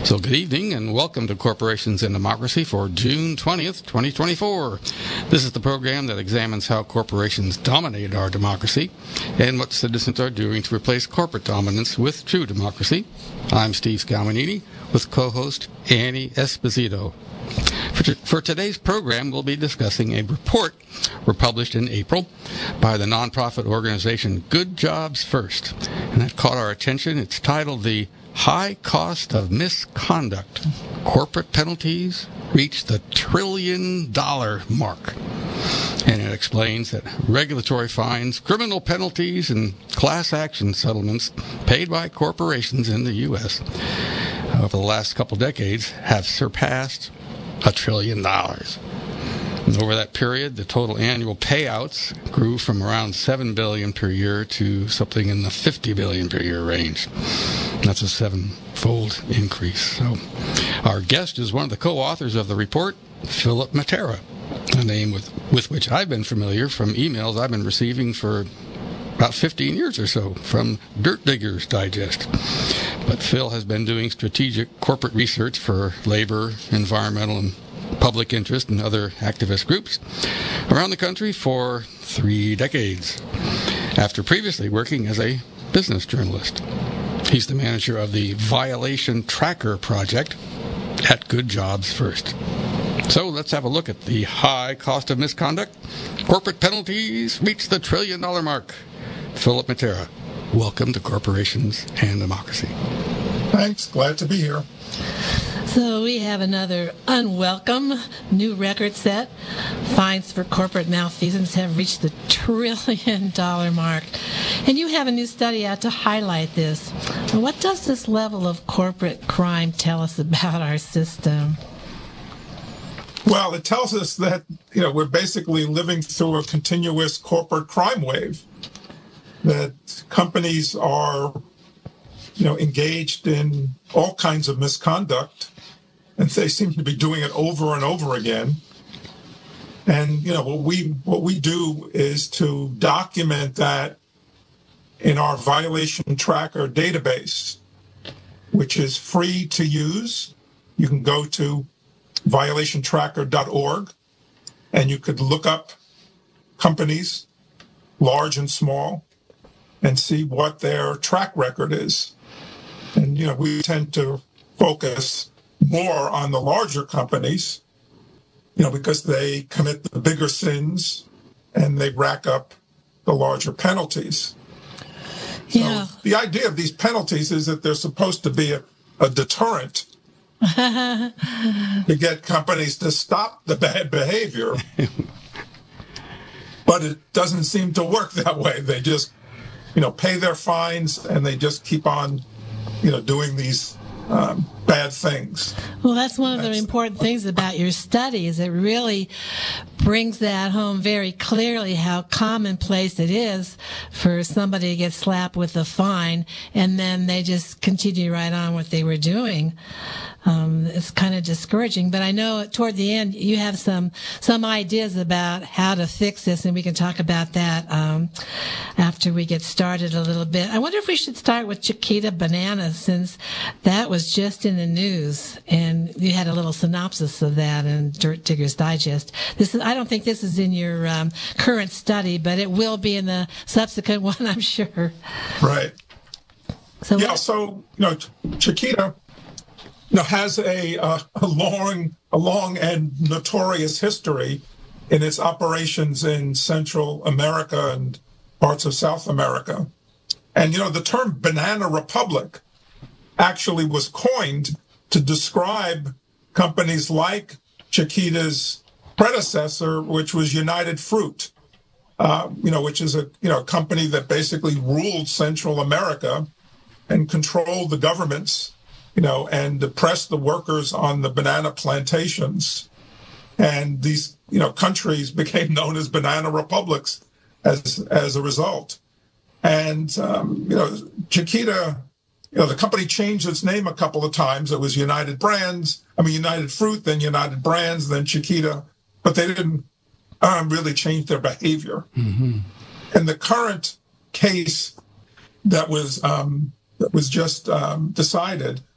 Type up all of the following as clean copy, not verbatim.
So good evening and welcome to Corporations and Democracy for June 20th, 2024. This is the program that examines how corporations dominated our democracy and what citizens are doing to replace corporate dominance with true democracy. I'm Steve Scaminiti with co-host Annie Esposito. For today's program, we'll be discussing a report published in April by the nonprofit organization Good Jobs First. And that caught our attention. It's titled The High Cost of Misconduct. Corporate penalties reach the $1 trillion mark. And it explains that regulatory fines, criminal penalties, and class action settlements paid by corporations in the U.S. over the last couple decades have surpassed $1 trillion. And over that period, the total annual payouts grew from around $7 billion per year to something in the $50 billion per year range. That's a seven-fold increase. So, our guest is one of the co-authors of the report, Philip Matera, a name with which I've been familiar from emails I've been receiving for about 15 years or so from Dirt Diggers Digest. But Phil has been doing strategic corporate research for labor, environmental, and public interest and other activist groups around the country for 3 decades, after previously working as a business journalist. He's the manager of the Violation Tracker Project at Good Jobs First. So let's have a look at the high cost of misconduct. Corporate penalties reach the $1 trillion mark. Philip Matera, welcome to Corporations and Democracy. Thanks. Glad to be here. So we have another unwelcome new record set. Fines for corporate malfeasance have reached the $1 trillion mark. And you have a new study out to highlight this. What does this level of corporate crime tell us about our system? Well, it tells us that, we're basically living through a continuous corporate crime wave, that companies are, engaged in all kinds of misconduct, and they seem to be doing it over and over again. And, what we do is to document that in our Violation Tracker database, which is free to use. You can go to violationtracker.org, and you could look up companies, large and small, and see what their track record is. And, we tend to focus more on the larger companies, because they commit the bigger sins and they rack up the larger penalties. Yeah. So the idea of these penalties is that they're supposed to be a deterrent to get companies to stop the bad behavior. But it doesn't seem to work that way. They just, pay their fines and they just keep on, doing these bad things. Well, that's one of the important things about your study, is it really brings that home very clearly how commonplace it is for somebody to get slapped with a fine and then they just continue right on what they were doing. It's kind of discouraging, but I know toward the end you have some ideas about how to fix this, and we can talk about that after we get started a little bit. I wonder if we should start with Chiquita Banana, since that was just in the news, and you had a little synopsis of that in Dirt Diggers Digest. I don't think this is in your current study, but it will be in the subsequent one, I'm sure. Right. So Chiquita has a long and notorious history in its operations in Central America and parts of South America. And, the term banana republic actually was coined to describe companies like Chiquita's predecessor, which was United Fruit, which is a company that basically ruled Central America and controlled the governments, and oppressed the workers on the banana plantations. And these, countries became known as banana republics as a result. And, Chiquita, the company changed its name a couple of times. It was United Fruit, then United Brands, then Chiquita, but they didn't really change their behavior. Mm-hmm. And the current case that was just decided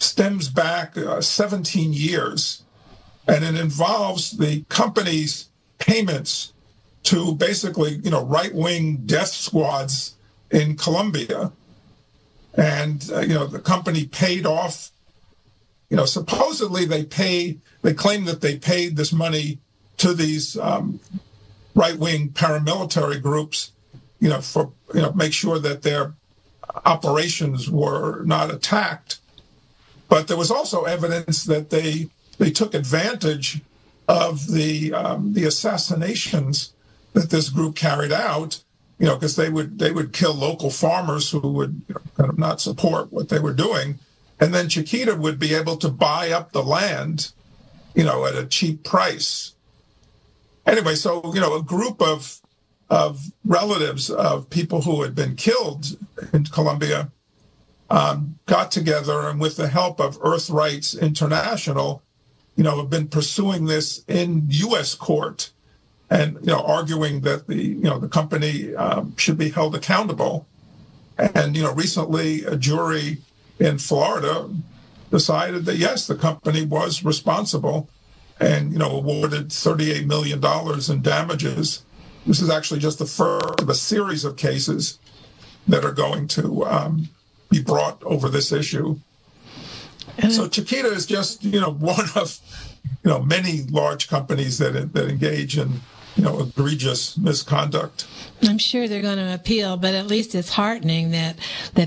stems back 17 years, and it involves the company's payments to basically, right-wing death squads in Colombia. And, the company paid off, supposedly they claim that they paid this money to these right-wing paramilitary groups, for, make sure that their operations were not attacked. But there was also evidence that they took advantage of the assassinations that this group carried out, because they would kill local farmers who would kind of not support what they were doing, and then Chiquita would be able to buy up the land, at a cheap price. Anyway, so a group of relatives of people who had been killed in Colombia got together, and with the help of Earth Rights International, have been pursuing this in U.S. court, and arguing that the company should be held accountable. And recently a jury in Florida decided that yes, the company was responsible, and awarded $38 million in damages. This is actually just the first of a series of cases that are going to be brought over this issue. So Chiquita is just one of many large companies that engage in egregious misconduct. I'm sure they're going to appeal, but at least it's heartening that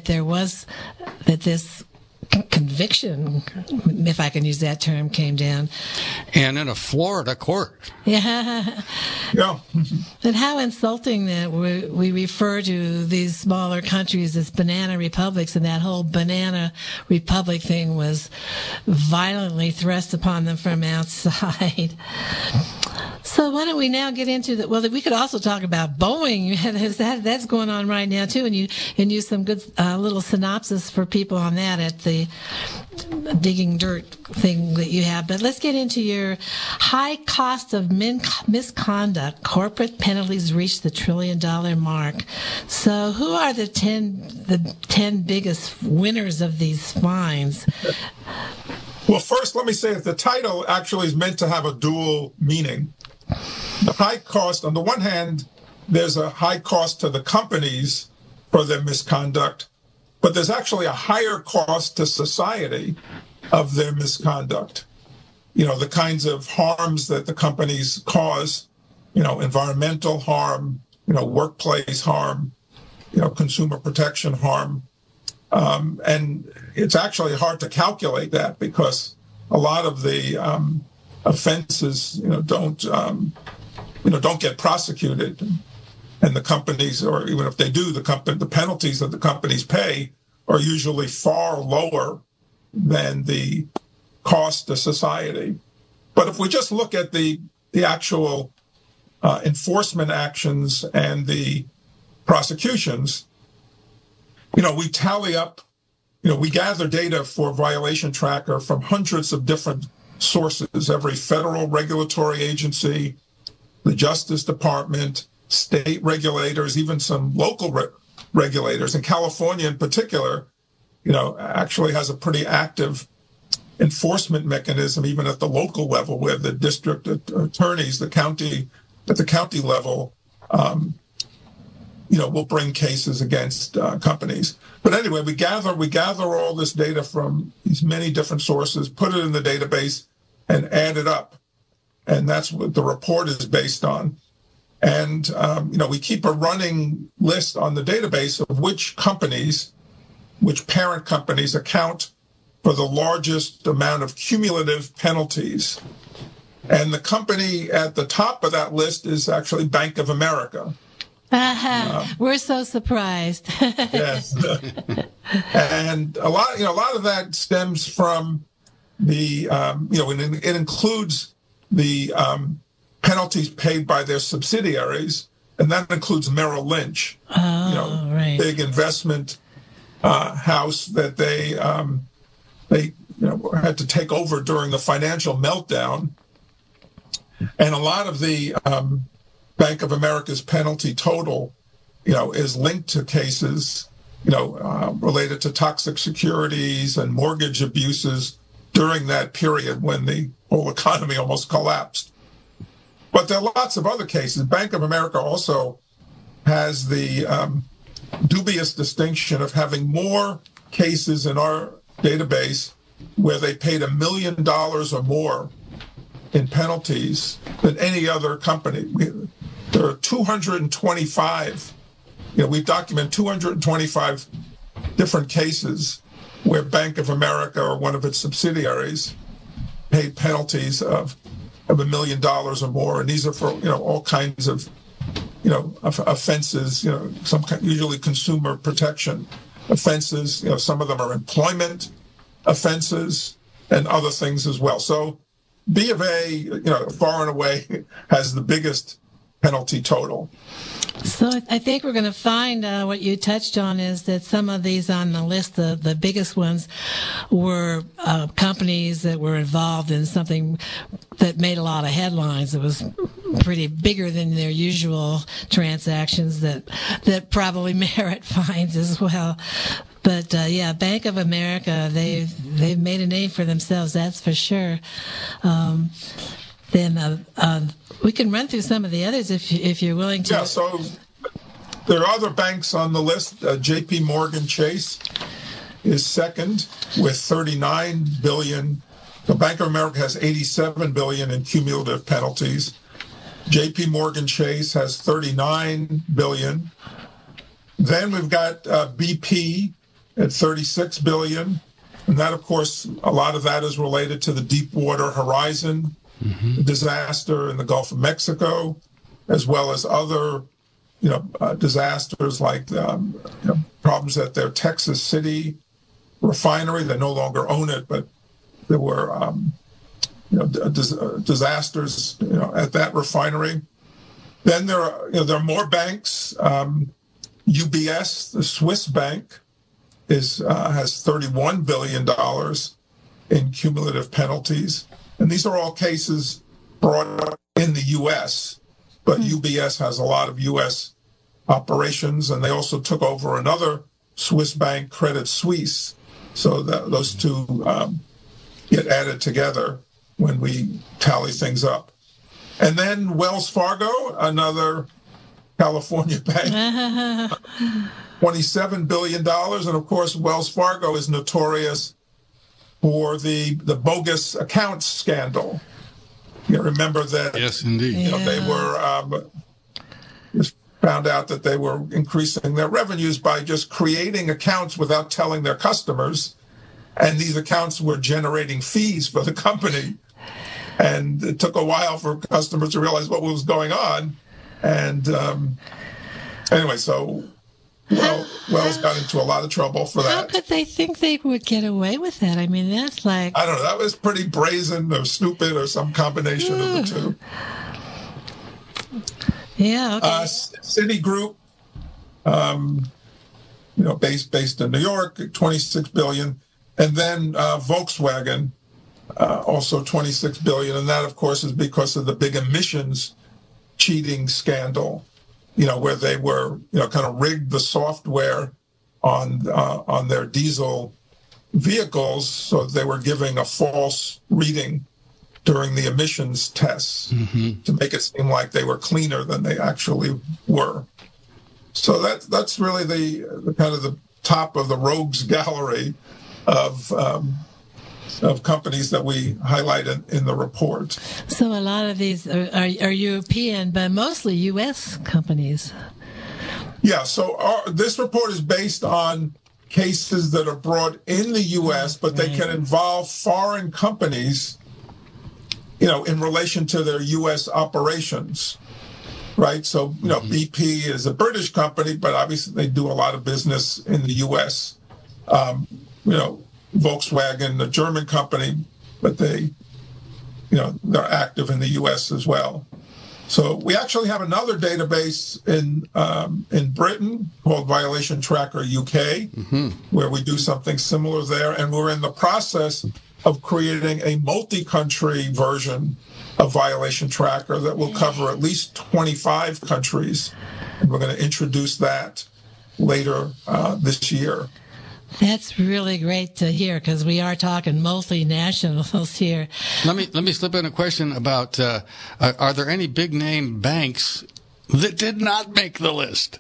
this conviction, if I can use that term, came down. And in a Florida court. Yeah. Yeah. And how insulting that we refer to these smaller countries as banana republics, and that whole banana republic thing was violently thrust upon them from outside. So why don't we now get into the? Well, we could also talk about Boeing. That's going on right now too, and use some good little synopsis for people on that at the digging dirt thing that you have. But let's get into your high cost of misconduct. Corporate penalties reach the $1 trillion mark. So who are the 10 biggest winners of these fines? Well, first, let me say that the title actually is meant to have a dual meaning. The high cost, on the one hand, there's a high cost to the companies for their misconduct, but there's actually a higher cost to society of their misconduct. The kinds of harms that the companies cause, environmental harm, workplace harm, consumer protection harm. And it's actually hard to calculate that because a lot of the offenses, don't get prosecuted, and the companies, or even if they do, the penalties that the companies pay are usually far lower than the cost to society. But if we just look at the actual enforcement actions and the prosecutions, we tally up, we gather data for Violation Tracker from hundreds of different sources, every federal regulatory agency, the Justice Department, state regulators, even some local regulators. And California in particular, actually has a pretty active enforcement mechanism, even at the local level, where the district attorneys, at the county level, will bring cases against companies. But anyway, we gather all this data from these many different sources, put it in the database, and add it up. And that's what the report is based on. And, we keep a running list on the database of which parent companies account for the largest amount of cumulative penalties. And the company at the top of that list is actually Bank of America. We're so surprised. Yes. And a lot of that stems from the, it includes the penalties paid by their subsidiaries, and that includes Merrill Lynch, right. Big investment house that they had to take over during the financial meltdown. And a lot of the Bank of America's penalty total, is linked to cases, related to toxic securities and mortgage abuses during that period when the whole economy almost collapsed. But there are lots of other cases. Bank of America also has the dubious distinction of having more cases in our database where they paid $1 million or more in penalties than any other company. There are 225, we've documented 225 different cases where Bank of America or one of its subsidiaries paid penalties of $1 million or more. And these are for, all kinds of, offenses, usually consumer protection offenses. Some of them are employment offenses and other things as well. So B of A, far and away has the biggest penalty total. So I think we're going to find what you touched on is that some of these on the list, the biggest ones, were companies that were involved in something that made a lot of headlines. It was pretty bigger than their usual transactions that probably merit fines as well. But Bank of America, they've made a name for themselves, that's for sure. Then we can run through some of the others if you're willing to. Yeah, so there are other banks on the list. J.P. Morgan Chase is second with $39 billion. The Bank of America has $87 billion in cumulative penalties. J.P. Morgan Chase has $39 billion. Then we've got BP at $36 billion. And that, of course, a lot of that is related to the Deepwater Horizon disaster in the Gulf of Mexico, as well as other, disasters like problems at their Texas City refinery. They no longer own it, but there were, disasters, at that refinery. Then there are more banks. UBS, the Swiss bank, has $31 billion in cumulative penalties. And these are all cases brought up in the U.S., but UBS has a lot of U.S. operations, and they also took over another Swiss bank, Credit Suisse. So those two get added together when we tally things up. And then Wells Fargo, another California bank, $27 billion. And of course, Wells Fargo is notorious for the bogus accounts scandal. You remember that? Yes, indeed. They were just found out that they were increasing their revenues by just creating accounts without telling their customers, and these accounts were generating fees for the company. And it took a while for customers to realize what was going on. And anyway, so Wells got into a lot of trouble for that. How could they think they would get away with that? I mean, that's like... I don't know. That was pretty brazen or stupid or some combination of the two. Yeah, okay. Citigroup, based in New York, $26 billion. And then Volkswagen, also $26 billion. And that, of course, is because of the big emissions cheating scandal, where they were, kind of rigged the software on their diesel vehicles, so they were giving a false reading during the emissions tests to make it seem like they were cleaner than they actually were. So that's really the kind of the top of the rogues gallery of companies that we highlighted in the report. So a lot of these are European, but mostly U.S. companies. Yeah, so this report is based on cases that are brought in the U.S., but they can involve foreign companies, in relation to their U.S. operations, right? So, BP is a British company, but obviously they do a lot of business in the U.S. Volkswagen, a German company, but they're active in the U.S. as well. So we actually have another database in Britain called Violation Tracker UK, where we do something similar there, and we're in the process of creating a multi-country version of Violation Tracker that will cover at least 25 countries, and we're going to introduce that later this year. That's really great to hear because we are talking mostly nationals here. Let me slip in a question about are there any big name banks that did not make the list?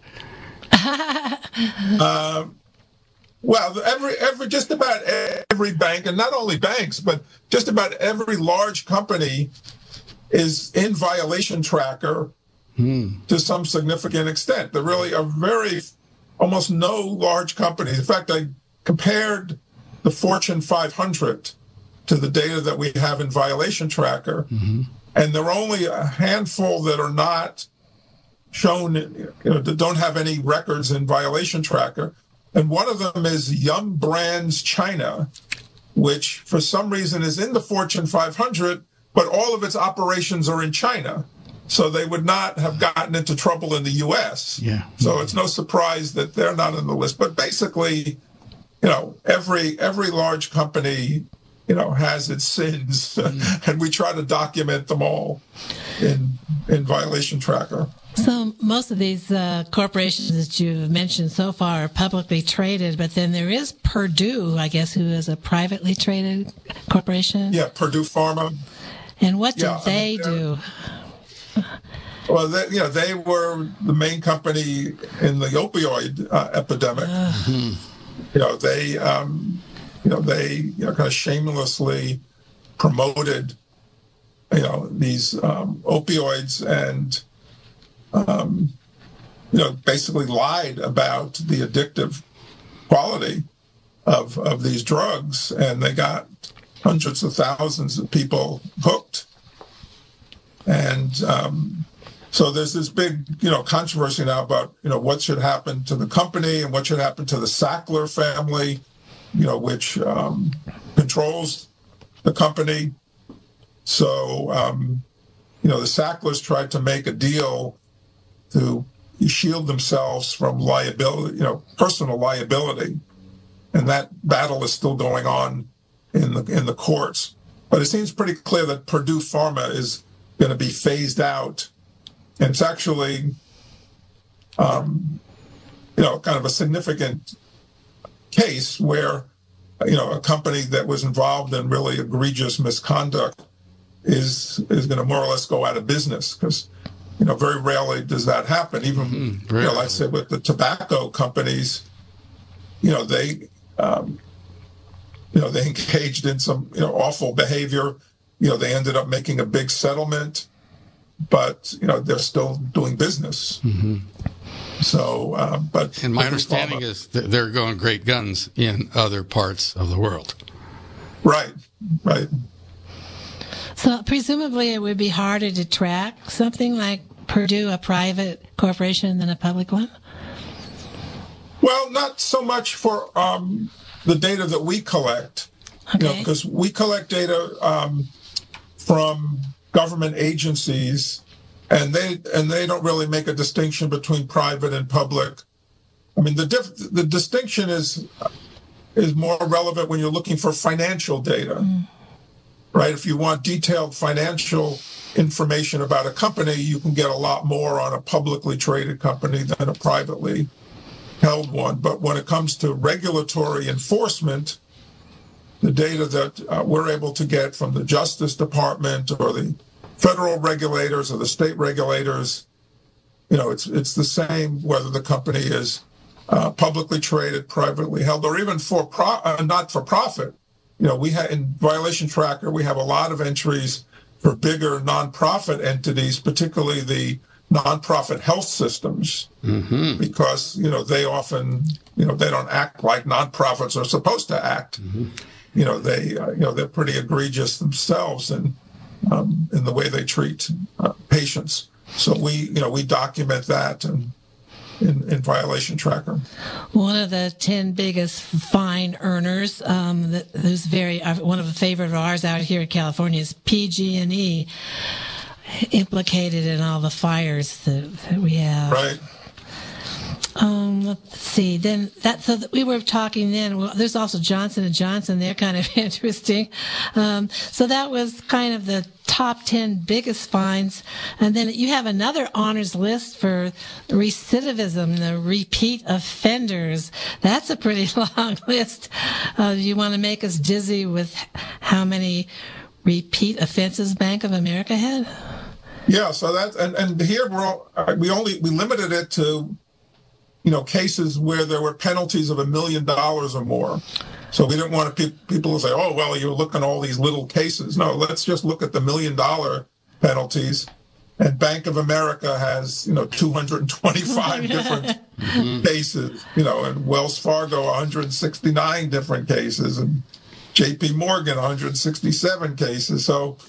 Well, just about every bank, and not only banks, but just about every large company is in Violation Tracker to some significant extent. There really are almost no large companies. In fact, I compared the Fortune 500 to the data that we have in Violation Tracker, and there are only a handful that are not shown, that don't have any records in Violation Tracker. And one of them is Yum Brands China, which for some reason is in the Fortune 500, but all of its operations are in China. So they would not have gotten into trouble in the U.S. Yeah. So it's no surprise that they're not on the list. But basically, every large company, has its sins, and we try to document them all in Violation Tracker. So most of these corporations that you've mentioned so far are publicly traded, but then there is Purdue, I guess, who is a privately traded corporation. Yeah, Purdue Pharma. And what did they do? Well, they were the main company in the opioid epidemic. They kind of shamelessly promoted, these opioids and, basically lied about the addictive quality of these drugs, and they got hundreds of thousands of people hooked. And so there's this big, controversy now about, what should happen to the company and what should happen to the Sackler family, which controls the company. So, the Sacklers tried to make a deal to shield themselves from liability, personal liability. And that battle is still going on in the courts. But it seems pretty clear that Purdue Pharma is going to be phased out. And it's actually, kind of a significant case where, a company that was involved in really egregious misconduct is going to more or less go out of business because, very rarely does that happen. Even, like I said, with the tobacco companies, they engaged in some, awful behavior. They ended up making a big settlement, but, they're still doing business. So, but. And my understanding is that they're going great guns in other parts of the world. Right. So presumably it would be harder to track something like Purdue, a private corporation, than a public one? Well, not so much for the data that we collect, because we collect data from government agencies, and they don't really make a distinction between private and public. I mean, the distinction is more relevant when you're looking for financial data, right? If you want detailed financial information about a company, you can get a lot more on a publicly traded company than a privately held one. But when it comes to regulatory enforcement, the data that we're able to get from the Justice Department or the federal regulators or the state regulators, it's the same whether the company is publicly traded, privately held, or even not for profit. We have in Violation Tracker, we have a lot of entries for bigger nonprofit entities, particularly the nonprofit health systems, because they often they don't act like nonprofits are supposed to act. They're pretty egregious themselves in the way they treat patients. So we document that in Violation Tracker. One of the 10 biggest fine earners, who's one of the favorite of ours out here in California, is PG&E, implicated in all the fires that we have. Right. Let's see. Then we were talking then. Well, there's also Johnson & Johnson. They're kind of interesting. So that was kind of the top 10 biggest fines. And then you have another honors list for recidivism, the repeat offenders. That's a pretty long list. You want to make us dizzy with how many repeat offenses Bank of America had? Yeah, so that's and here we limited it to cases where there were penalties of $1 million or more. So we didn't want people to say, oh, well, you're looking at all these little cases. No, let's just look at the $1 million penalties. And Bank of America has, 225 different cases, and Wells Fargo, 169 different cases, and JP Morgan, 167 cases. So,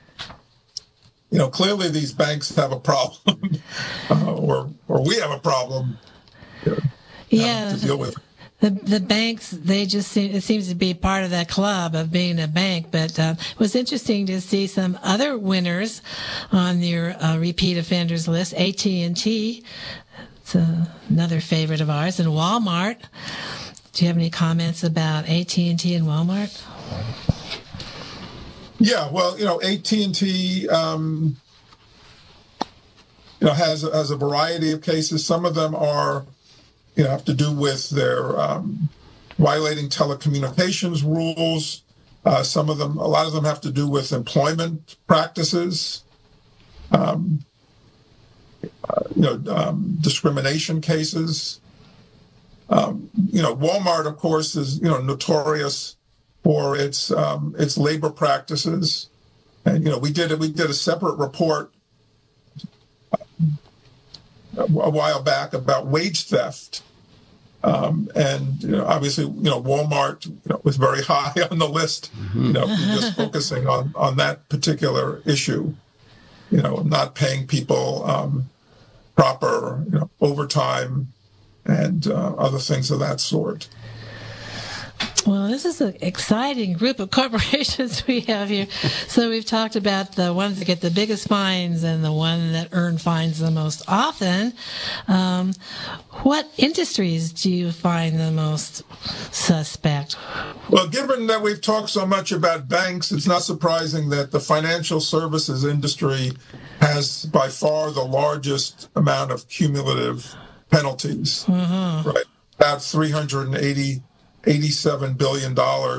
clearly these banks have a problem, or we have a problem to deal with. The banks, it seems to be part of that club of being a bank, but it was interesting to see some other winners on your repeat offenders list. AT&T, it's another favorite of ours, and Walmart. Do you have any comments about AT&T and Walmart? Yeah, well, AT&T, has a variety of cases. Some of them are have to do with their violating telecommunications rules. A lot of them have to do with employment practices, discrimination cases. Walmart, of course, is notorious for its labor practices, and we did a separate report a while back about wage theft. And obviously, Walmart was very high on the list, just focusing on that particular issue, not paying people proper overtime and other things of that sort. Well, this is an exciting group of corporations we have here. So we've talked about the ones that get the biggest fines and the one that earn fines the most often. What industries do you find the most suspect? Well, given that we've talked so much about banks, it's not surprising that the financial services industry has by far the largest amount of cumulative penalties, right? About $387 billion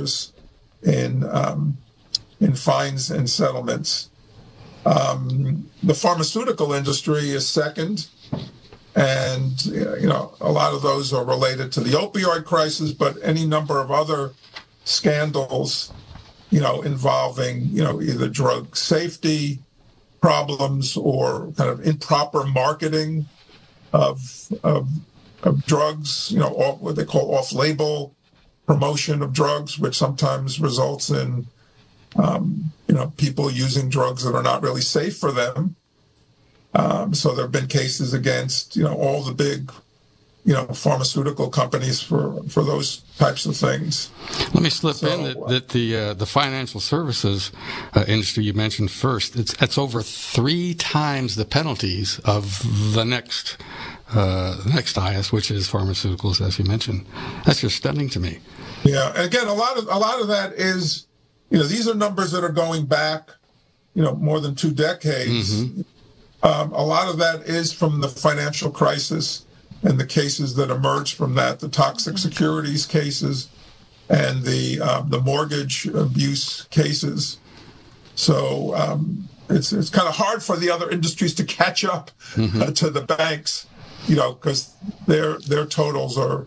in fines and settlements. The pharmaceutical industry is second, and a lot of those are related to the opioid crisis, but any number of other scandals, involving either drug safety problems or kind of improper marketing of drugs, what they call off-label promotion of drugs, which sometimes results in, people using drugs that are not really safe for them. So there have been cases against, all the big, pharmaceutical companies for those types of things. Let me slip in that the financial services industry you mentioned first, it's over 3 times the penalties of the next highest, which is pharmaceuticals, as you mentioned. That's just stunning to me. Yeah, and again, a lot of that is, these are numbers that are going back, more than 2 decades. A lot of that is from the financial crisis and the cases that emerged from that, the toxic securities cases and the mortgage abuse cases. So it's kind of hard for the other industries to catch up to the banks, because their totals are,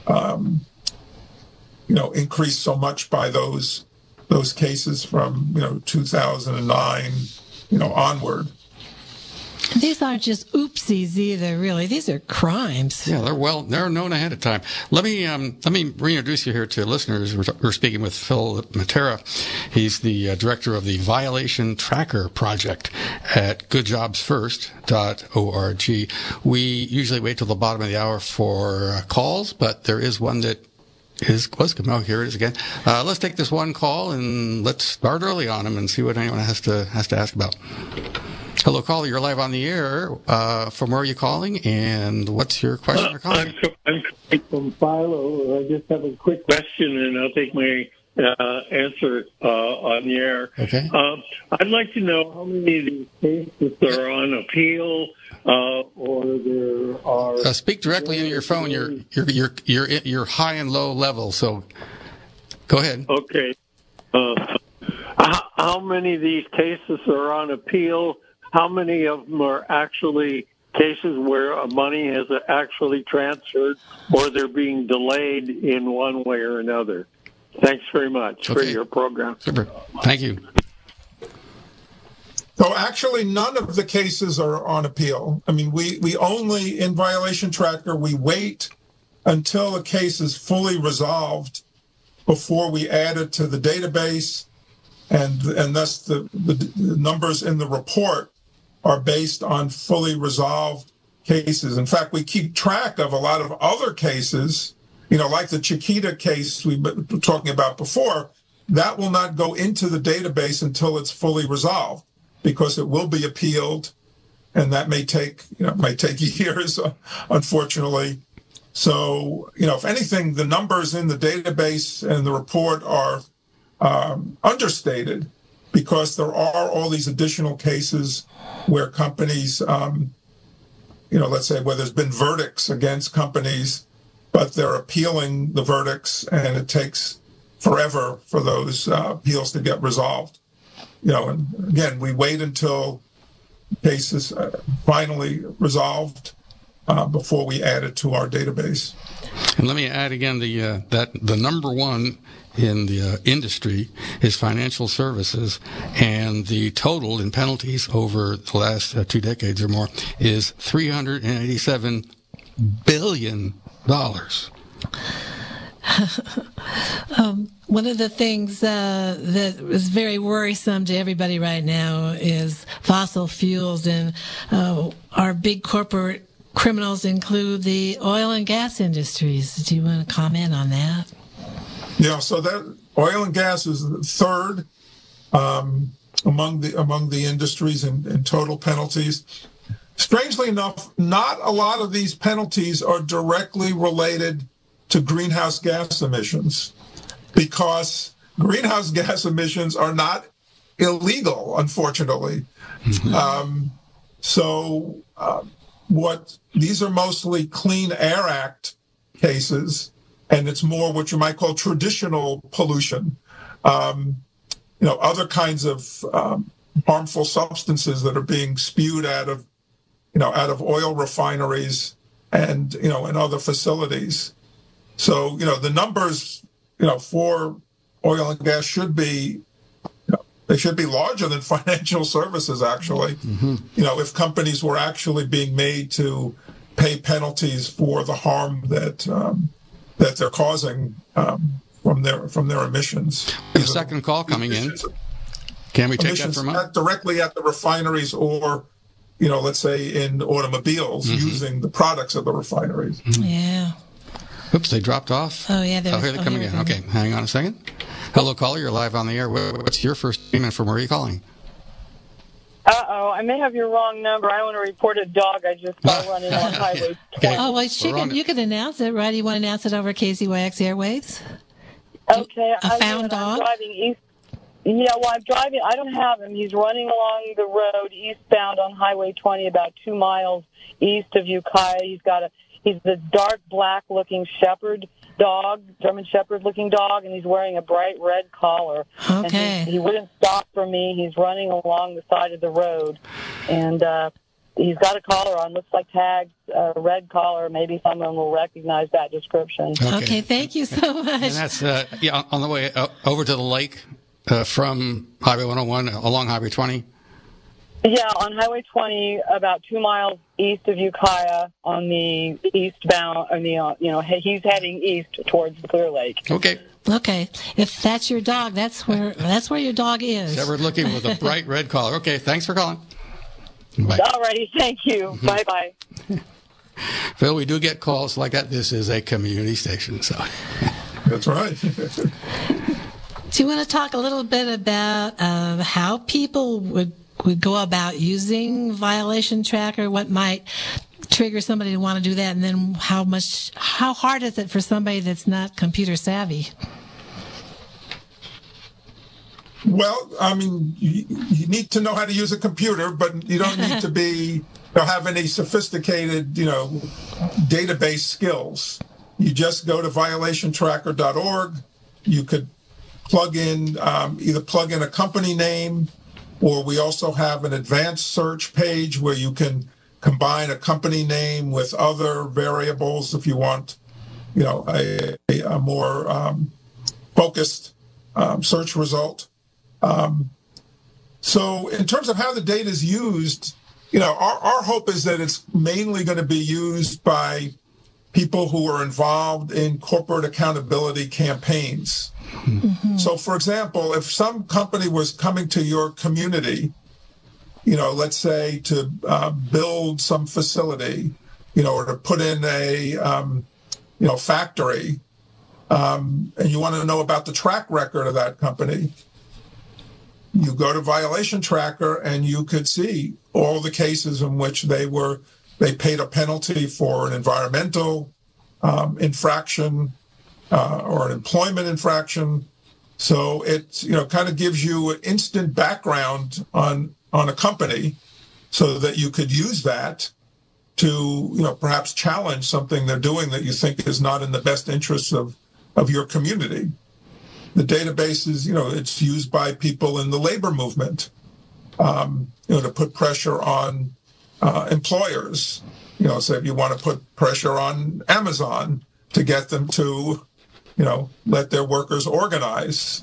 increased so much by those cases from 2009, onward. These aren't just oopsies either, really. These are crimes. Yeah, they're known ahead of time. Let me reintroduce you here to listeners. We're speaking with Phil Matera. He's the director of the Violation Tracker Project at goodjobsfirst.org. We usually wait till the bottom of the hour for calls, but there is one that was coming. Oh, here it is again. Let's take this one call and let's start early on him and see what anyone has to ask about. Hello, caller. You're live on the air. From where are you calling, and what's your question or comment? I'm from Philo. I just have a quick question, and I'll take my answer on the air. Okay. I'd like to know how many of these cases are on appeal, or there are. Speak directly into your phone. You're high and low level. So, go ahead. Okay. How many of these cases are on appeal? How many of them are actually cases where money is actually transferred, or they're being delayed in one way or another? Thanks very much for your program. Super. Thank you. So actually, none of the cases are on appeal. I mean, we only, in Violation Tracker, we wait until a case is fully resolved before we add it to the database, and thus the numbers in the report are based on fully resolved cases. In fact, we keep track of a lot of other cases, like the Chiquita case we've been talking about before. That will not go into the database until it's fully resolved, because it will be appealed, and that may take years, unfortunately. So, if anything, the numbers in the database and the report are understated, because there are all these additional cases where companies, let's say where there's been verdicts against companies, but they're appealing the verdicts, and it takes forever for those appeals to get resolved. And again, we wait until cases finally resolved before we add it to our database. And let me add again that the number one in the industry is financial services, and the total in penalties over the last 2 decades or more is $387 billion. One of the things that is very worrisome to everybody right now is fossil fuels, and our big corporate criminals include the oil and gas industries. Do you want to comment on that? Yeah, so that oil and gas is the third among the industries in total penalties. Strangely enough, not a lot of these penalties are directly related to greenhouse gas emissions, because greenhouse gas emissions are not illegal, unfortunately. Mm-hmm. These are mostly Clean Air Act cases, and it's more what you might call traditional pollution. Other kinds of harmful substances that are being spewed out of oil refineries and in other facilities. So the numbers for oil and gas should be larger than financial services, actually. Mm-hmm. If companies were actually being made to pay penalties for the harm that they're causing from their emissions. The second call coming in. Can we take that from not directly at the refineries, or let's say in automobiles, mm-hmm. using the products of the refineries. Mm-hmm. Yeah. Oops, they dropped off. Oh, yeah. Here they come again. Okay, hang on a second. Hello, caller. You're live on the air. What's your first name and from where are you calling? Uh-oh, I may have your wrong number. I want to report a dog I just saw running on Highway 20. Oh, well, you can announce it, right? You want to announce it over KZYX Airwaves? Okay. A found dog? I'm driving east. Yeah, well, I'm driving. I don't have him. He's running along the road eastbound on Highway 20, about 2 miles east of Ukiah. He's the dark black-looking shepherd dog, German shepherd-looking dog, and he's wearing a bright red collar. Okay. And he wouldn't stop for me. He's running along the side of the road, and he's got a collar on. Looks like tags, red collar. Maybe someone will recognize that description. Okay, thank you so much. And that's on the way over to the lake from Highway 101 along Highway 20. Yeah, on Highway 20, about 2 miles east of Ukiah, on the eastbound. He's heading east towards the Clear Lake. Okay. If that's your dog, that's where your dog is. Shepherd looking with a bright red collar. Okay, thanks for calling. Bye. All righty, thank you. Mm-hmm. Bye-bye. Phil, we do get calls like that. This is a community station, so. That's right. Do you want to talk a little bit about how people would go about using Violation Tracker? What might trigger somebody to want to do that, and then how hard is it for somebody that's not computer savvy? Well, I mean, you need to know how to use a computer, but you don't need to have any sophisticated, database skills. You just go to violationtracker.org. You could either plug in a company name, or we also have an advanced search page where you can combine a company name with other variables if you want, a more focused search result. So in terms of how the data is used, our hope is that it's mainly going to be used by people who are involved in corporate accountability campaigns. Mm-hmm. So, for example, if some company was coming to your community, let's say to build some facility, or to put in a, factory, and you want to know about the track record of that company, you go to Violation Tracker and you could see all the cases in which they paid a penalty for an environmental infraction or an employment infraction. So it kind of gives you an instant background on a company, so that you could use that to perhaps challenge something they're doing that you think is not in the best interests of your community. The database is, it's used by people in the labor movement, to put pressure on employers. So if you want to put pressure on Amazon to get them to, let their workers organize.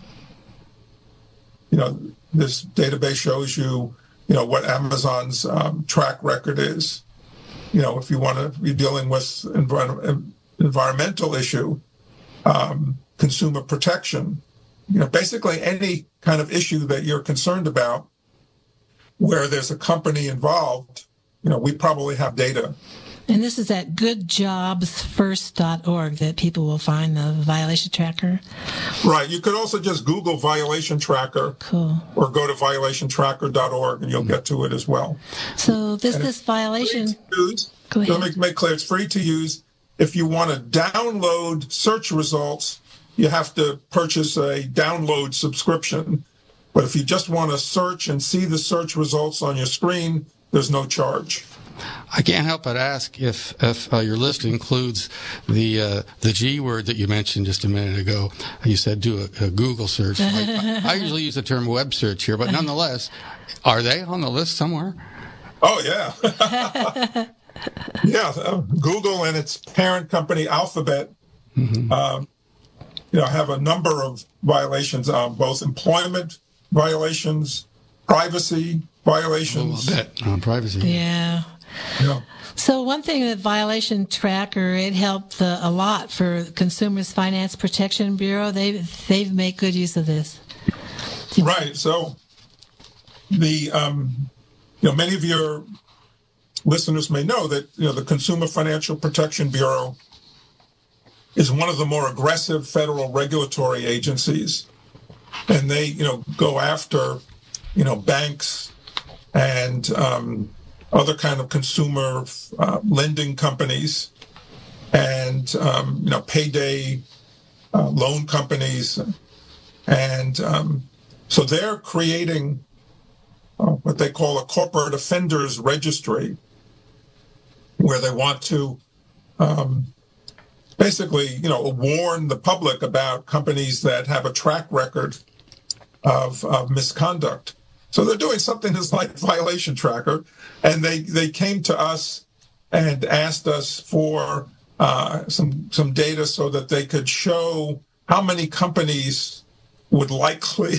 This database shows you, what Amazon's track record is. If you want to be dealing with environmental issue, consumer protection, basically any kind of issue that you're concerned about where there's a company involved, we probably have data. And this is at goodjobsfirst.org that people will find the violation tracker. Right. You could also just Google Violation Tracker. Cool. Or go to violationtracker.org and you'll get to it as well. So this violation... Go ahead. Let me make clear, it's free to use. If you want to download search results, you have to purchase a download subscription. But if you just want to search and see the search results on your screen, there's no charge. I can't help but ask if your list includes the G word that you mentioned just a minute ago. You said do a Google search. I usually use the term web search here, but nonetheless, are they on the list somewhere? Oh, yeah. Yeah, Google and its parent company Alphabet, have a number of violations, both employment violations, privacy violations. Oh, I'll bet. Privacy. Yeah. Yeah. So one thing that Violation Tracker, it helped a lot for Consumers Finance Protection Bureau. They've made good use of this. Right. So the many of your listeners may know that the Consumer Financial Protection Bureau is one of the more aggressive federal regulatory agencies, and they go after banks and other kind of consumer lending companies and payday loan companies, and so they're creating what they call a corporate offenders registry, where they want to basically warn the public about companies that have a track record of misconduct. So they're doing something that's like Violation Tracker, and they came to us and asked us for some data so that they could show how many companies would likely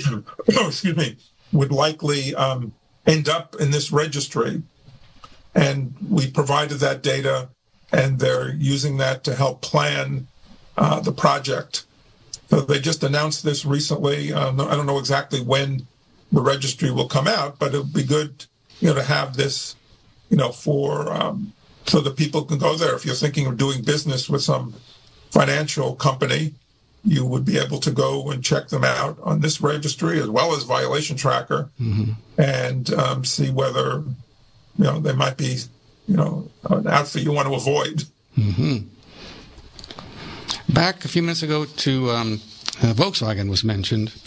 end up in this registry. And we provided that data, and they're using that to help plan the project. So they just announced this recently. I don't know exactly when the registry will come out, but it'll be good, to have this, for so that people can go there. If you're thinking of doing business with some financial company, you would be able to go and check them out on this registry as well as Violation Tracker, and see whether they might be an outfit you want to avoid. Back a few minutes ago to Volkswagen was mentioned,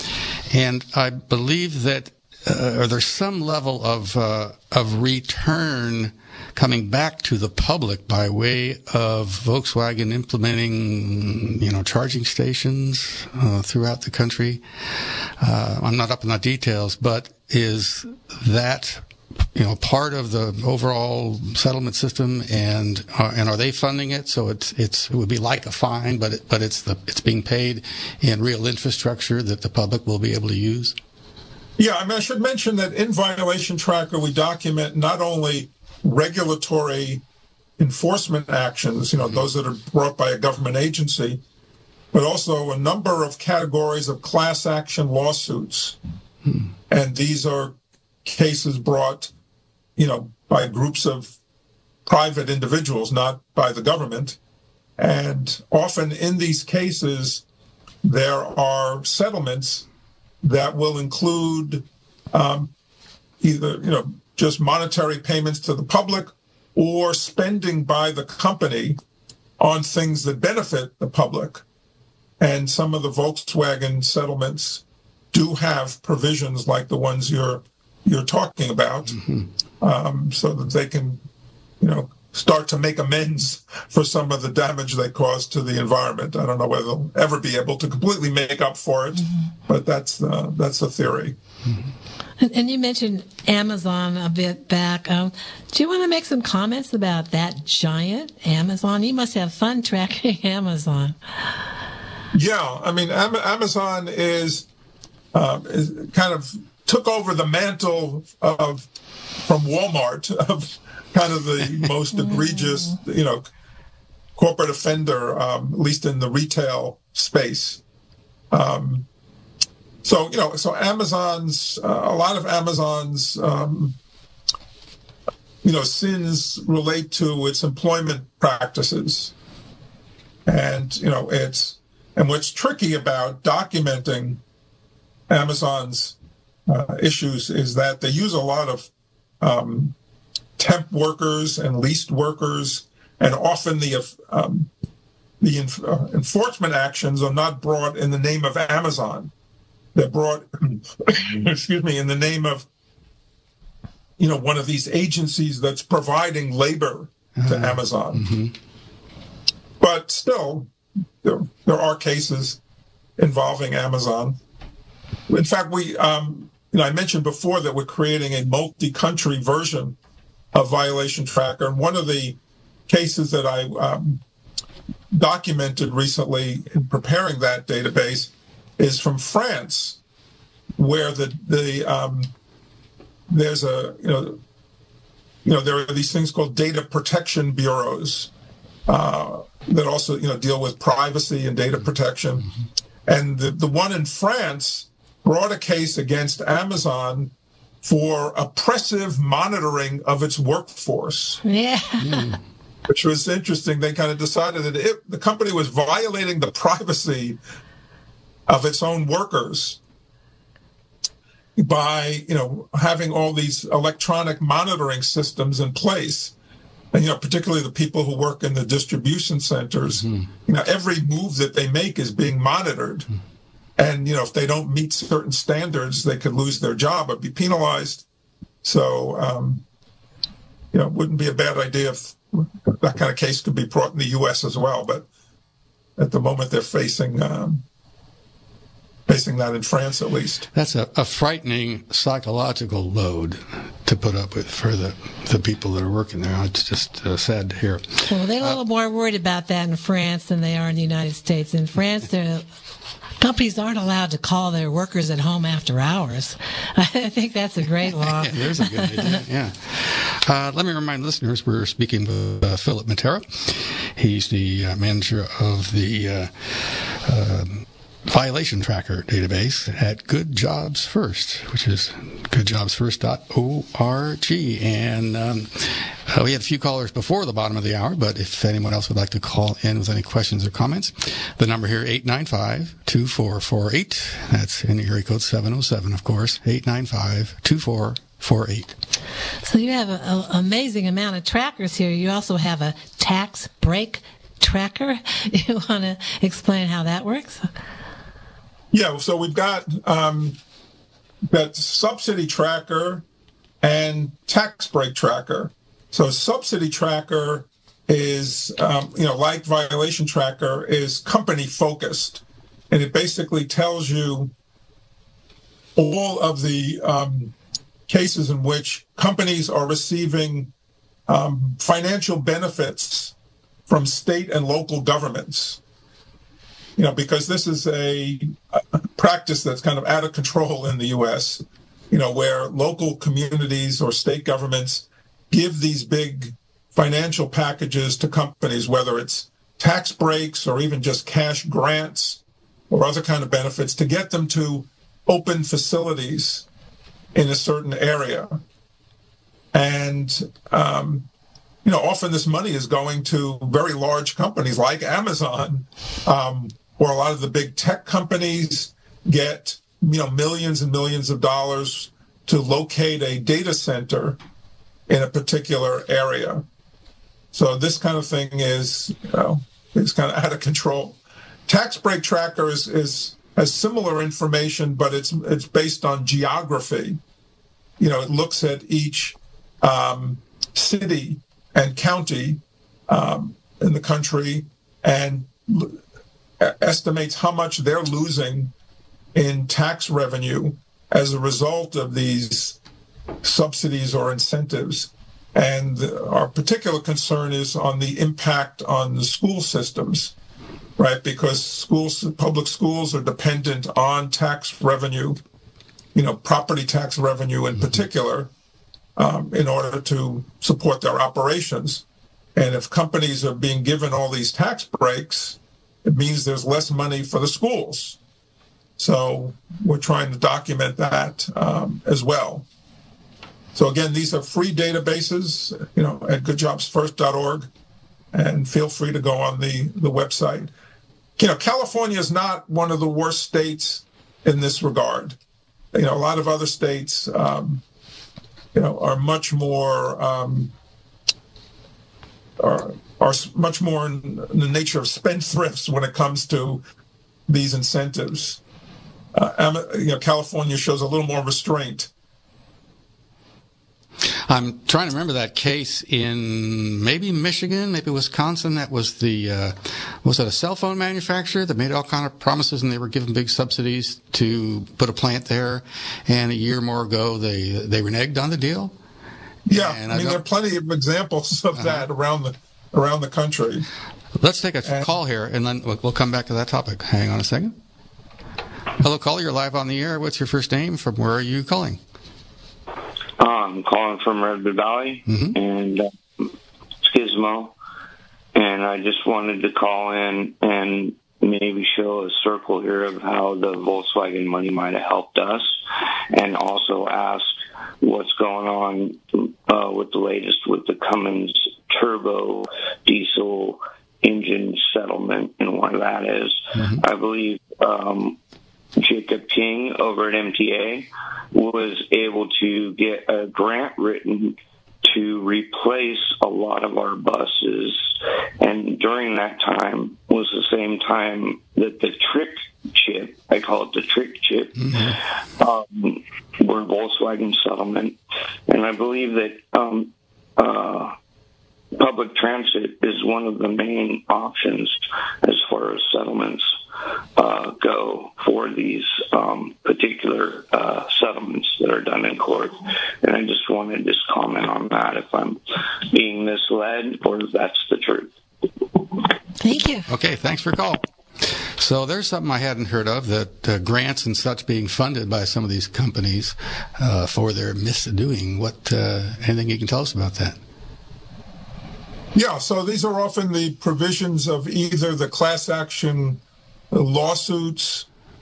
And I believe that or there's some level of return coming back to the public by way of Volkswagen implementing, charging stations throughout the country. I'm not up on the details, but is that part of the overall settlement system, and are they funding it? So it would be like a fine, but it's being paid in real infrastructure that the public will be able to use. Yeah, I should mention that in Violation Tracker, we document not only regulatory enforcement actions, those that are brought by a government agency, but also a number of categories of class action lawsuits. And these are cases brought, by groups of private individuals, not by the government. And often in these cases, there are settlements that will include either, just monetary payments to the public or spending by the company on things that benefit the public. And some of the Volkswagen settlements do have provisions like the ones you're talking about, so that they can, start to make amends for some of the damage they caused to the environment. I don't know whether they'll ever be able to completely make up for it, but that's the theory. And you mentioned Amazon a bit back. Do you want to make some comments about that giant, Amazon? You must have fun tracking Amazon. Yeah, Amazon is kind of took over the mantle from Walmart of kind of the most egregious, corporate offender, at least in the retail space. So Amazon's, a lot of Amazon's, sins relate to its employment practices. And, and what's tricky about documenting Amazon's issues is that they use a lot of temp workers and leased workers, and often the enforcement actions are not brought in the name of Amazon. They're brought, in the name of, one of these agencies that's providing labor to Amazon. Mm-hmm. But still, there are cases involving Amazon. In fact, I mentioned before that we're creating a multi-country version of Violation Tracker. And one of the cases that I documented recently in preparing that database is from France, where there's there are these things called data protection bureaus that also deal with privacy and data protection. And the one in France brought a case against Amazon for oppressive monitoring of its workforce. Yeah. Which was interesting. They kind of decided that the company was violating the privacy of its own workers by, having all these electronic monitoring systems in place. And, particularly the people who work in the distribution centers, every move that they make is being monitored. And, if they don't meet certain standards, they could lose their job or be penalized. So, it wouldn't be a bad idea if that kind of case could be brought in the U.S. as well. But at the moment, they're facing that in France, at least. That's a frightening psychological load to put up with for the people that are working there. It's just sad to hear. Well, they're a little more worried about that in France than they are in the United States. In France, companies aren't allowed to call their workers at home after hours. I think that's a great law. There's a good idea, yeah. Let me remind listeners we're speaking with Philip Matera. He's the manager of the Violation Tracker database at Good Jobs First, which is goodjobsfirst.org. And we had a few callers before the bottom of the hour, but if anyone else would like to call in with any questions or comments, the number here, 895-2448. That's in area code 707, of course, 895-2448. So you have an amazing amount of trackers here. You also have a tax break tracker. You want to explain how that works? Yeah, so we've got that subsidy tracker and tax break tracker. So subsidy tracker is, like violation tracker, is company focused. And it basically tells you all of the cases in which companies are receiving financial benefits from state and local governments. Because this is a practice that's kind of out of control in the U.S., where local communities or state governments give these big financial packages to companies, whether it's tax breaks or even just cash grants or other kind of benefits, to get them to open facilities in a certain area. And, often this money is going to very large companies like Amazon, or a lot of the big tech companies get, millions and millions of dollars to locate a data center in a particular area. So this kind of thing is kind of out of control. Tax break tracker has similar information, but it's based on geography. It looks at each city and county in the country and estimates how much they're losing in tax revenue as a result of these subsidies or incentives. And our particular concern is on the impact on the school systems, right? Because public schools are dependent on tax revenue, property tax revenue in particular, in order to support their operations. And if companies are being given all these tax breaks, it means there's less money for the schools. So we're trying to document that as well. So again, these are free databases, at goodjobsfirst.org, and feel free to go on the website. California is not one of the worst states in this regard. A lot of other states, are much more are much more in the nature of spendthrifts when it comes to these incentives. California shows a little more restraint. I'm trying to remember that case in maybe Michigan, maybe Wisconsin. That was was it a cell phone manufacturer that made all kind of promises, and they were given big subsidies to put a plant there. And a year or more ago, they reneged on the deal. Yeah, there are plenty of examples of that around the country. Let's take a call here, and then we'll come back to that topic. Hang on a second. Hello, caller. You're live on the air. What's your first name? From where are you calling? I'm calling from Redwood Valley and Skizmo, and I just wanted to call in and maybe show a circle here of how the Volkswagen money might have helped us, and also ask what's going on with the latest with the Cummins turbo diesel engine settlement and why that is. I believe Jacob King over at MTA was able to get a grant written to replace a lot of our buses, and during that time was the same time that the trick chip, I call it the trick chip, were Volkswagen settlement. And I believe that public transit is one of the main options as far as settlements go for these particular settlements that are done in court. And I just wanted to just comment on that, if I'm being misled or if that's the truth. Thank you. Okay, thanks for the call. So there's something I hadn't heard of, that grants and such being funded by some of these companies for their misdoing. Anything you can tell us about that? Yeah, so these are often the provisions of either the class action lawsuits,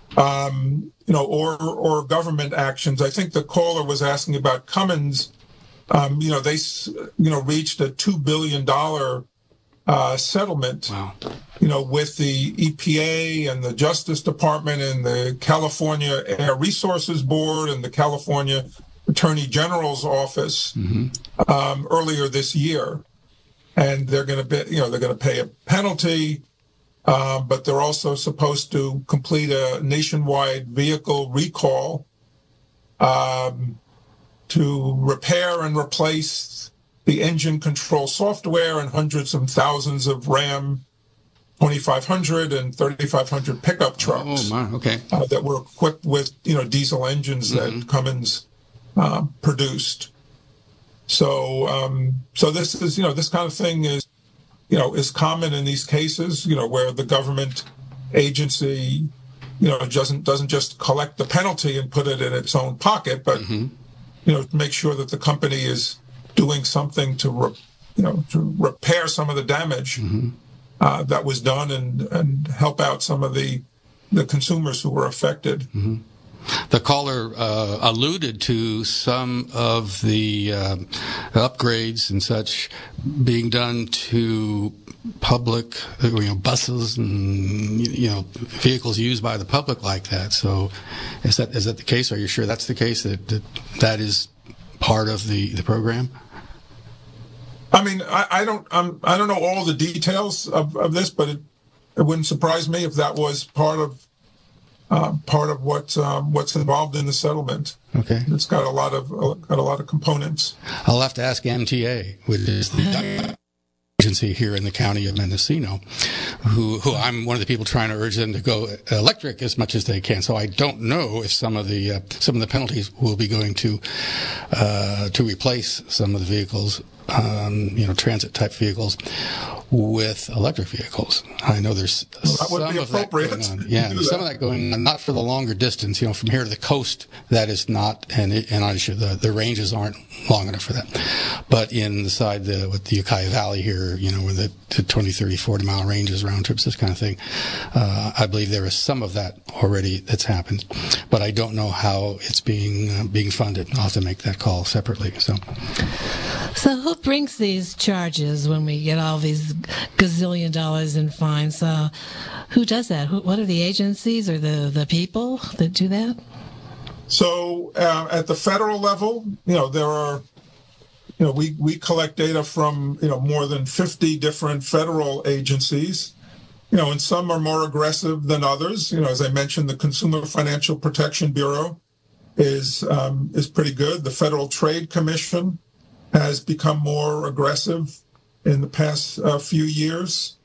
or government actions. I think the caller was asking about Cummins. They, reached a $2 billion settlement, with the EPA and the Justice Department and the California Air Resources Board and the California Attorney General's office earlier this year. And they're going to pay a penalty. but they're also supposed to complete a nationwide vehicle recall to repair and replace the engine control software and hundreds of thousands of Ram 2500 and 3500 pickup trucks that were equipped with diesel engines that Cummins produced. So this is this kind of thing is common in these cases where the government agency doesn't just collect the penalty and put it in its own pocket, but make sure that the company is doing something to repair some of the damage that was done and help out some of the consumers who were affected. The caller alluded to some of the upgrades and such being done to public, buses and vehicles used by the public like that. So, is that the case? Are you sure that's the case? That is part of the program? I mean, I don't know all the details of this, but it wouldn't surprise me if that was part of what's involved in the settlement. Okay, it's got a lot of components. I'll have to ask MTA, which is the agency here in the county of Mendocino, who I'm one of the people trying to urge them to go electric as much as they can. So I don't know if some of the penalties will be going to replace some of the vehicles, transit type vehicles, with electric vehicles. I know there's some of that going on. Yeah, some of that going on, not for the longer distance. From here to the coast, that is not, and I'm sure the ranges aren't long enough for that. But inside with the Ukiah Valley here, where the 20, 30, 40 mile ranges, round trips, this kind of thing, I believe there is some of that already that's happened. But I don't know how it's being funded. I'll have to make that call separately. So who brings these charges when we get all these gazillion dollars in fines? Who does that? What are the agencies or the people that do that? So at the federal level, there are, we collect data from, more than 50 different federal agencies, and some are more aggressive than others. As I mentioned, the Consumer Financial Protection Bureau is pretty good. The Federal Trade Commission has become more aggressive in the past few years.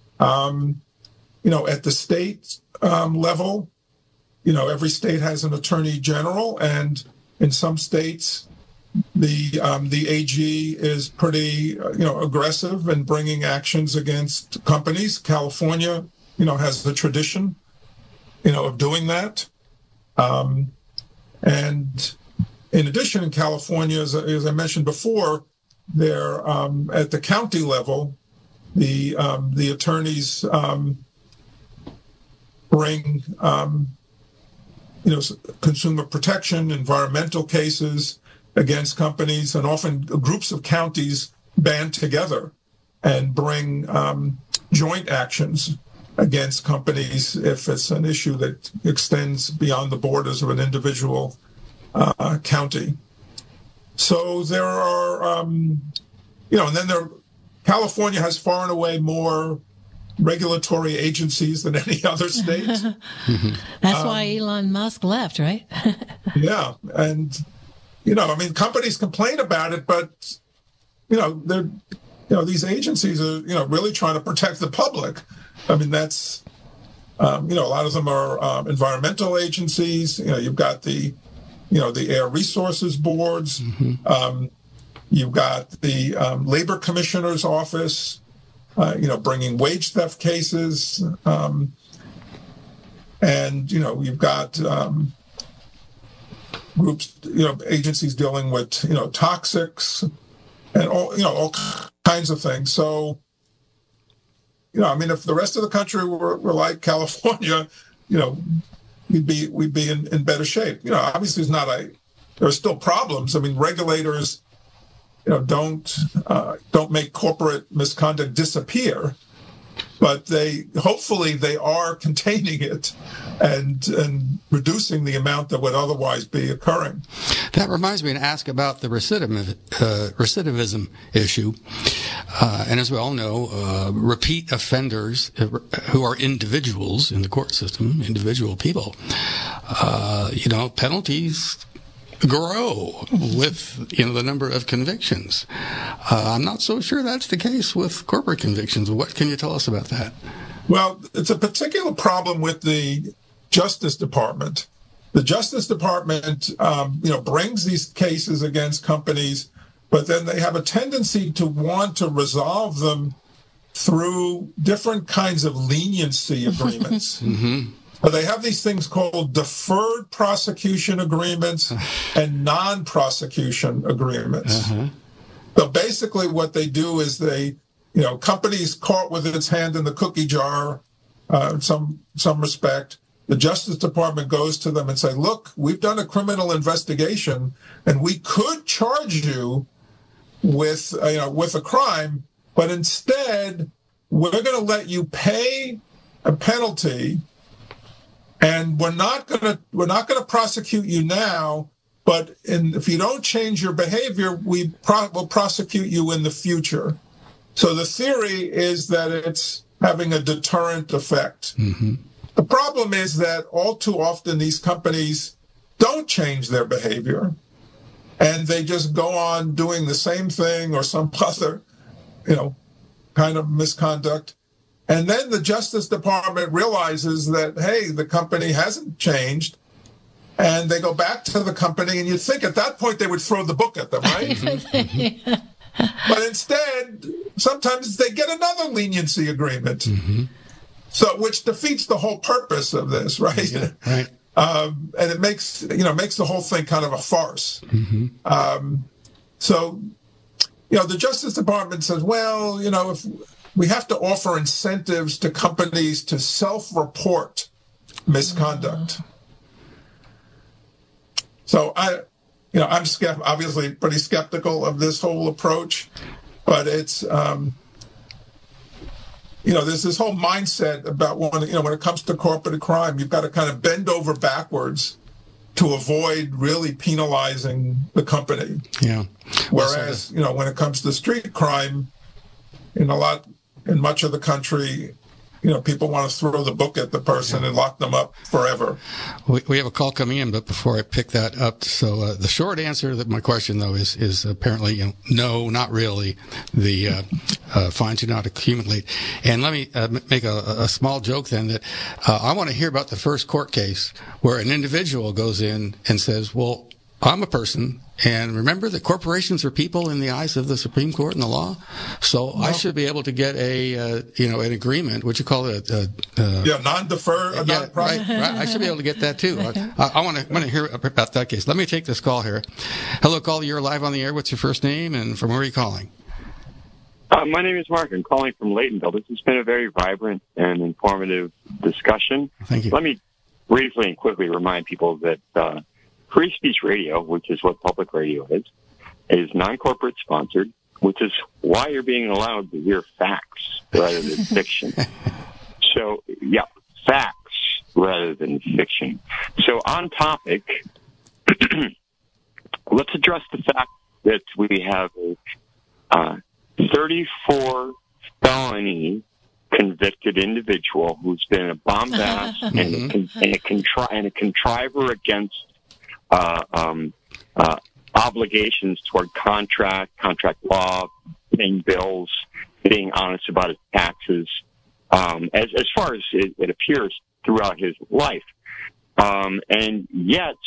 At the state level, every state has an attorney general, and in some states, the AG is pretty, aggressive in bringing actions against companies. California, has the tradition, of doing that. And in addition, in California, as I mentioned before, there at the county level, the attorneys bring consumer protection, environmental cases against companies, and often groups of counties band together and bring joint actions against companies if it's an issue that extends beyond the borders of an individual county. So there are, and then California has far and away more regulatory agencies than any other state. That's why Elon Musk left, right? Yeah, and companies complain about it, but they're these agencies are really trying to protect the public. I mean, that's a lot of them are environmental agencies. You've got the Air Resources Boards. You've got the Labor Commissioner's Office, bringing wage theft cases. And, you've got groups, agencies dealing with, toxics and all kinds of things. So, if the rest of the country were like California, we'd be in better shape. Obviously there are still problems. I mean, regulators, don't make corporate misconduct disappear, but hopefully they are containing it and reducing the amount that would otherwise be occurring. That reminds me to ask about the recidivism issue. And as we all know, repeat offenders who are individuals in the court system, individual people, penalties grow with the number of convictions. I'm not so sure that's the case with corporate convictions. What can you tell us about that? Well, it's a particular problem with the Justice Department. The Justice Department, brings these cases against companies, but then they have a tendency to want to resolve them through different kinds of leniency agreements. Mm-hmm. They have these things called deferred prosecution agreements and non-prosecution agreements. Uh-huh. So basically what they do is companies caught with its hand in the cookie jar, in some respect. The Justice Department goes to them and say, look, we've done a criminal investigation and we could charge you with a crime, but instead we're going to let you pay a penalty. And we're not going to prosecute you now, but if you don't change your behavior, we'll prosecute you in the future. So the theory is that it's having a deterrent effect. Mm-hmm. The problem is that all too often these companies don't change their behavior, and they just go on doing the same thing or some other, kind of misconduct. And then the Justice Department realizes that, hey, the company hasn't changed, and they go back to the company, and you'd think at that point they would throw the book at them, right? But instead, sometimes they get another leniency agreement, mm-hmm. Which defeats the whole purpose of this, right? Yeah, right. And it makes the whole thing kind of a farce. Mm-hmm. The Justice Department says, well, if we have to offer incentives to companies to self-report misconduct. So I'm obviously pretty skeptical of this whole approach, but it's there's this whole mindset about when it comes to corporate crime, you've got to kind of bend over backwards to avoid really penalizing the company. Yeah. Whereas when it comes to street crime, in much of the country, people want to throw the book at the person and lock them up forever. We have a call coming in, but before I pick that up, so the short answer to my question, though, is apparently no, not really. The fines do not accumulate. And let me make a small joke then that I want to hear about the first court case where an individual goes in and says, well, I'm a person, and remember that corporations are people in the eyes of the Supreme Court and the law, so I should be able to get an agreement. What you call it? Non-defer. Yeah, right. I should be able to get that too. I want to hear about that case. Let me take this call here. Hello, caller. You're live on the air. What's your first name and from where are you calling? My name is Mark. I'm calling from Laytonville. This has been a very vibrant and informative discussion. Thank you. Let me briefly and quickly remind people that Free Speech Radio, which is what public radio is non-corporate sponsored, which is why you're being allowed to hear facts rather than fiction. So, yeah, facts rather than fiction. So on topic, let's address the fact that we have a 34 felony convicted individual who's been a bombast and a contriver against obligations toward contract law, paying bills, being honest about his taxes, as far as it appears throughout his life. And yet,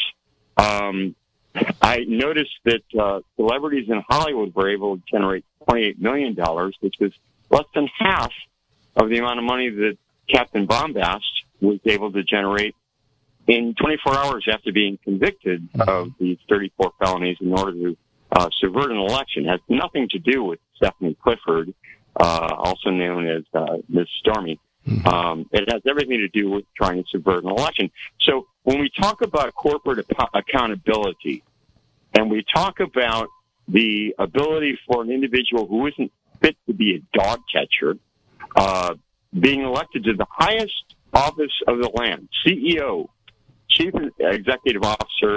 I noticed that celebrities in Hollywood were able to generate $28 million, which was less than half of the amount of money that Captain Bombast was able to generate in 24 hours after being convicted of these 34 felonies in order to subvert an election. It has nothing to do with Stephanie Clifford, also known as Ms. Stormy. It has everything to do with trying to subvert an election. So when we talk about corporate accountability and we talk about the ability for an individual who isn't fit to be a dog catcher being elected to the highest office of the land, CEO, Chief Executive Officer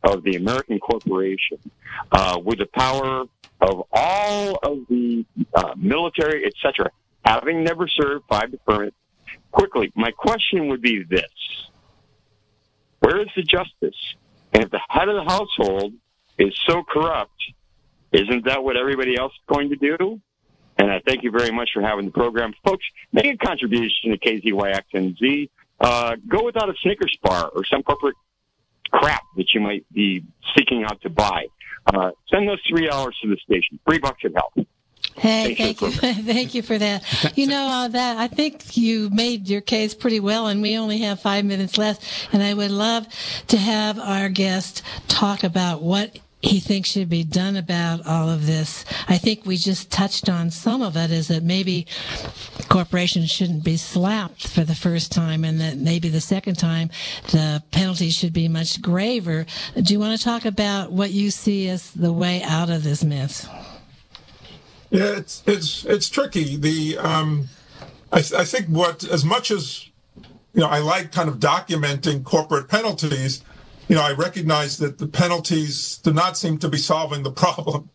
of the American corporation, with the power of all of the military, etc., having never served 5 deferment, quickly, my question would be this. Where is the justice? And if the head of the household is so corrupt, isn't that what everybody else is going to do? And I thank you very much for having the program. Folks, make a contribution to KZYX and Z. Go without a Snickers bar or some corporate crap that you might be seeking out to buy. Send those $3 to the station. $3 would help. Hey, thank you. Thank you for that. You know, that I think you made your case pretty well, and we only have 5 minutes left, and I would love to have our guest talk about what he thinks should be done about all of this. I think we just touched on some of it, is that maybe corporations shouldn't be slapped for the first time, and that maybe the second time the penalties should be much graver. Do you want to talk about what you see as the way out of this mess? Yeah, it's tricky. I think as much as I like kind of documenting corporate penalties, I recognize that the penalties do not seem to be solving the problem.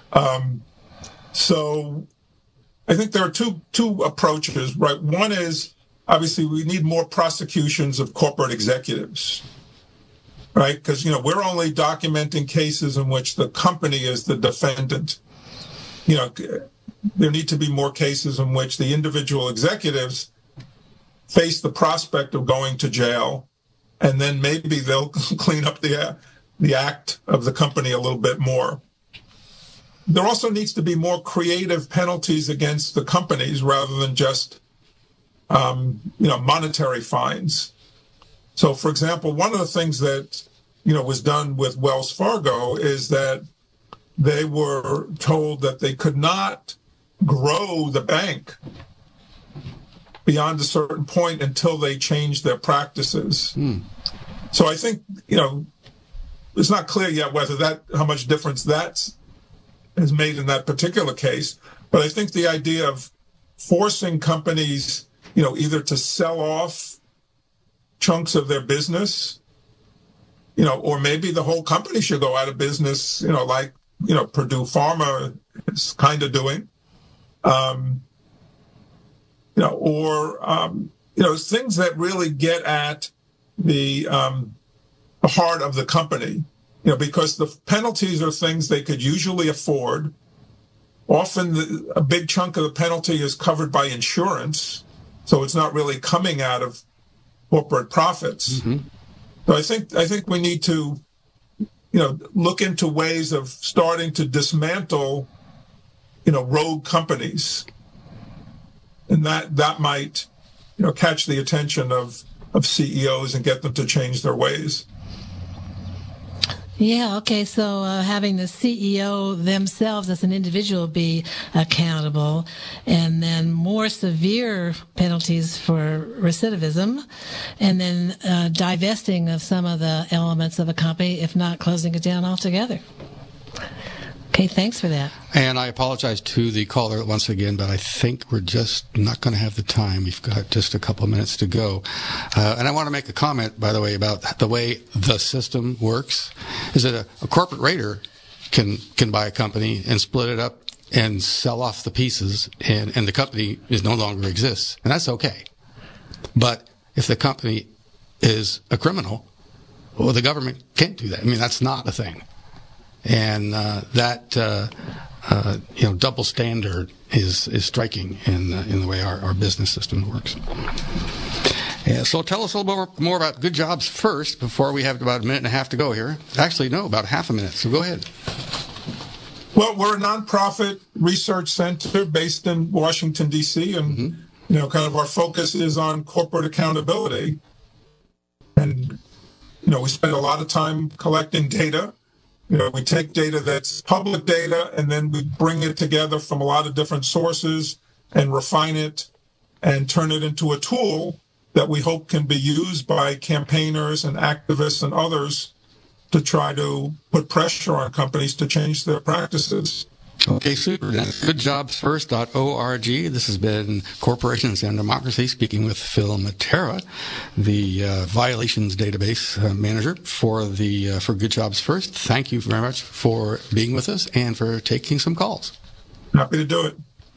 So I think there are two approaches, right? One is obviously we need more prosecutions of corporate executives, right? Because we're only documenting cases in which the company is the defendant. There need to be more cases in which the individual executives face the prospect of going to jail, and then maybe they'll clean up the act of the company a little bit more. There also needs to be more creative penalties against the companies rather than just, monetary fines. So, for example, one of the things that, was done with Wells Fargo is that they were told that they could not grow the bank beyond a certain point until they changed their practices. So I think, it's not clear yet how much difference that has made in that particular case. But I think the idea of forcing companies, either to sell off chunks of their business, or maybe the whole company should go out of business, like Purdue Pharma is kind of doing, things that really get at the heart of the company, because the penalties are things they could usually afford. Often a big chunk of the penalty is covered by insurance, so it's not really coming out of corporate profits. Mm-hmm. So I think we need to look into ways of starting to dismantle, rogue companies. And that might, catch the attention of CEOs and get them to change their ways. Yeah, okay, so having the CEO themselves as an individual be accountable, and then more severe penalties for recidivism, and then divesting of some of the elements of a company, if not closing it down altogether. Okay, thanks for that. And I apologize to the caller once again, but I think we're just not going to have the time. We've got just a couple of minutes to go. And I want to make a comment, by the way, about the way the system works. Is that a corporate raider can buy a company and split it up and sell off the pieces, and the company no longer exists. And that's okay. But if the company is a criminal, well, the government can't do that. I mean, that's not a thing. And double standard is striking in the way our business system works. Yeah, so tell us a little more about Good Jobs first, before we have about a minute and a half to go here. Actually, no, about half a minute. So go ahead. Well, we're a nonprofit research center based in Washington, D.C., and kind of our focus is on corporate accountability. And we spend a lot of time collecting data. We take data that's public data, and then we bring it together from a lot of different sources and refine it and turn it into a tool that we hope can be used by campaigners and activists and others to try to put pressure on companies to change their practices. Okay, super. That's goodjobsfirst.org. This has been Corporations and Democracy, speaking with Phil Matera, the violations database manager for Good Jobs First. Thank you very much for being with us and for taking some calls. Happy to do it.